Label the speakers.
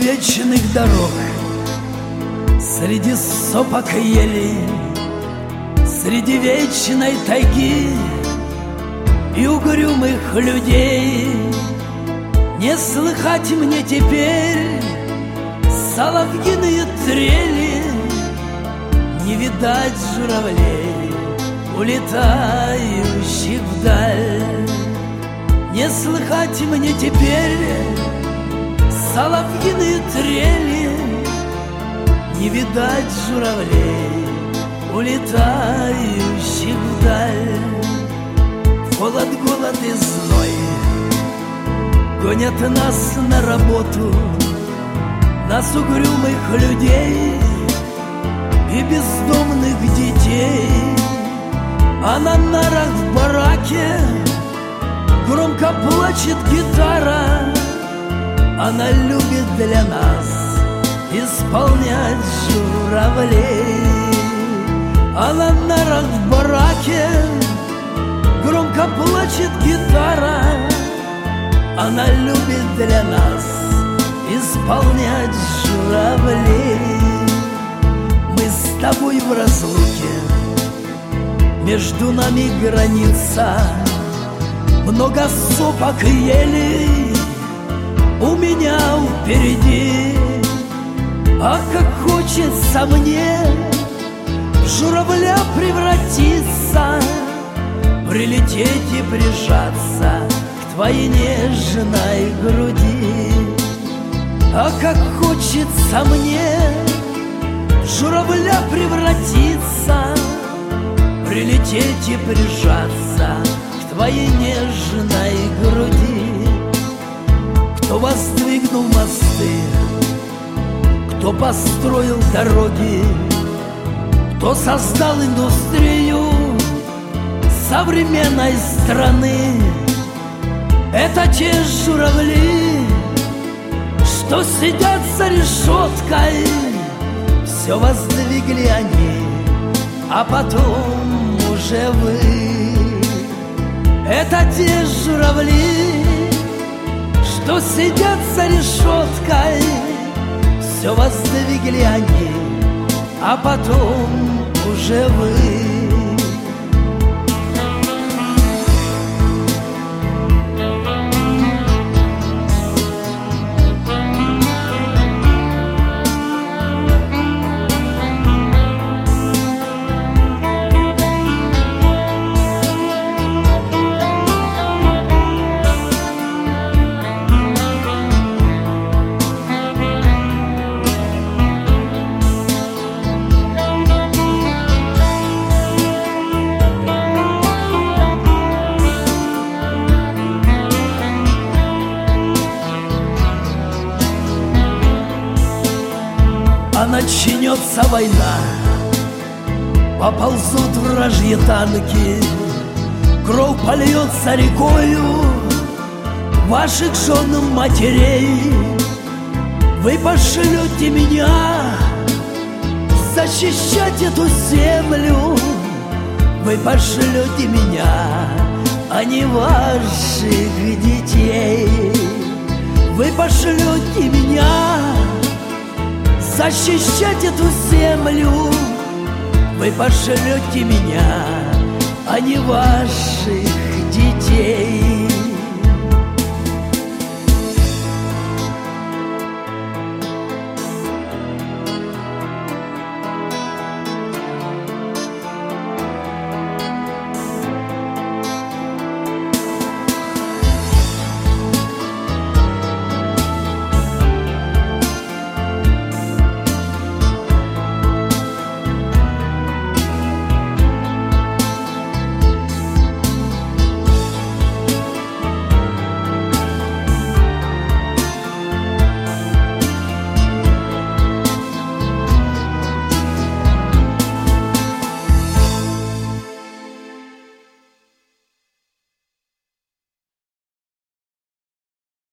Speaker 1: вечных дорог, среди сопок и ели, среди вечной тайги и угрюмых людей не слыхать мне теперь соловьиные трели, не видать журавлей, улетающих вдаль. Не слыхать мне теперь соловьиные трели, не видать журавлей, улетающих вдаль. Холод, голод и зной гонят нас на работу, нас угрюмых людей и бездомных детей. А на нарах в бараке громко плачет гитара, она любит для нас исполнять журавлей. А на нарах в бараке громко плачет гитара, она любит для нас исполнять журавлей. Мы с тобой в разлуке, между нами граница, много сопок и елей у меня впереди. А как хочется мне в журавля превратиться, прилететь и прижаться к твоей нежной груди. А как хочется мне в журавля превратиться, прилететь и прижаться к твоей нежной груди. Кто воздвигнул мосты, кто построил дороги, кто создал индустрию современной страны, это те журавли, что сидят за решеткой. Все воздвигли они, а потом уже вы. Это те журавли, что сидят за решеткой. Все воздвигли они, а потом уже вы. А начнется война, поползут вражьи танки, кровь польется рекою ваших жен матерей. Вы пошлете меня защищать эту землю, вы пошлете меня, а не ваших детей. Вы пошлете меня защищать эту землю, вы пошлете меня, а не ваших